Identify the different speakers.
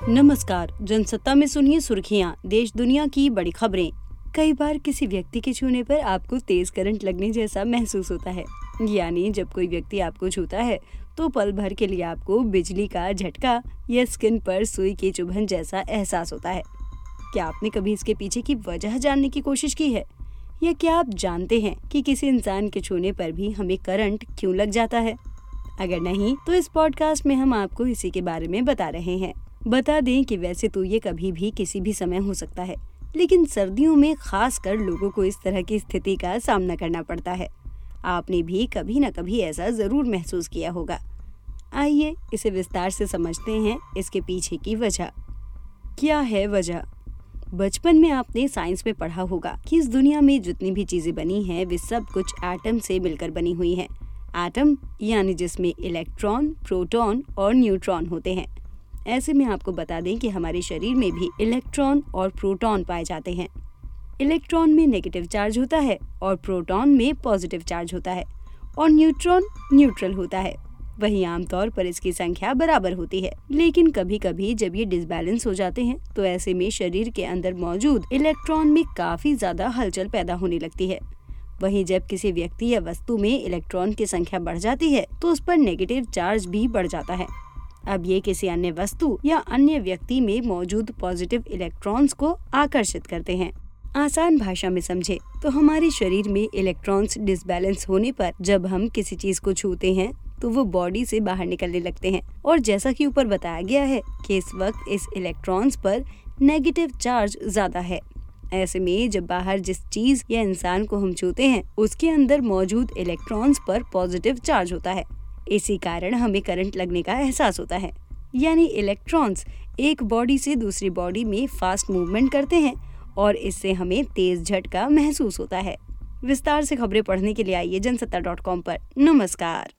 Speaker 1: नमस्कार। जनसत्ता में सुनिए सुर्खियां, देश दुनिया की बड़ी खबरें। कई बार किसी व्यक्ति के छूने पर आपको तेज करंट लगने जैसा महसूस होता है। यानी जब कोई व्यक्ति आपको छूता है तो पल भर के लिए आपको बिजली का झटका या स्किन पर सुई की चुभन जैसा एहसास होता है। क्या आपने कभी इसके पीछे की वजह जानने की कोशिश की है? या क्या आप जानते हैं कि किसी इंसान के छूने पर भी हमें करंट क्यों लग जाता है? अगर नहीं तो इस पॉडकास्ट में हम आपको इसी के बारे में बता रहे हैं। बता दें कि वैसे तो ये कभी भी किसी भी समय हो सकता है, लेकिन सर्दियों में खास कर लोगों को इस तरह की स्थिति का सामना करना पड़ता है। आपने भी कभी न कभी ऐसा जरूर महसूस किया होगा। आइए इसे विस्तार से समझते हैं, इसके पीछे की वजह। क्या है वजह? बचपन में आपने साइंस में पढ़ा होगा कि इस दुनिया में जितनी भी चीजें बनी हैं वे सब कुछ एटम से मिलकर बनी हुई हैं। एटम यानी जिसमें इलेक्ट्रॉन, प्रोटॉन और न्यूट्रॉन होते हैं। ऐसे में आपको बता दें कि हमारे शरीर में भी इलेक्ट्रॉन और प्रोटॉन पाए जाते हैं। इलेक्ट्रॉन में नेगेटिव चार्ज होता है और प्रोटॉन में पॉजिटिव चार्ज होता है और न्यूट्रॉन न्यूट्रल होता है। वहीं आमतौर पर इसकी संख्या बराबर होती है, लेकिन कभी कभी जब ये डिसबैलेंस हो जाते हैं तो ऐसे में शरीर के अंदर मौजूद इलेक्ट्रॉन में काफी ज्यादा हलचल पैदा होने लगती है। वहीं जब किसी व्यक्ति या वस्तु में इलेक्ट्रॉन की संख्या बढ़ जाती है तो उस पर नेगेटिव चार्ज भी बढ़ जाता है। अब ये किसी अन्य वस्तु या अन्य व्यक्ति में मौजूद पॉजिटिव इलेक्ट्रॉन्स को आकर्षित करते हैं। आसान भाषा में समझे तो हमारे शरीर में इलेक्ट्रॉन्स डिसबैलेंस होने पर जब हम किसी चीज को छूते हैं तो वो बॉडी से बाहर निकलने लगते हैं। और जैसा कि ऊपर बताया गया है कि इस वक्त इस इलेक्ट्रॉन्स पर नेगेटिव चार्ज ज्यादा है। ऐसे में जब बाहर जिस चीज या इंसान को हम छूते हैं उसके अंदर मौजूद इलेक्ट्रॉन्स पर पॉजिटिव चार्ज होता है। इसी कारण हमें करंट लगने का एहसास होता है। यानी इलेक्ट्रॉन्स एक बॉडी से दूसरी बॉडी में फास्ट मूवमेंट करते हैं और इससे हमें तेज झटका महसूस होता है। विस्तार से खबरें पढ़ने के लिए आइए जनसत्ता.com पर। नमस्कार।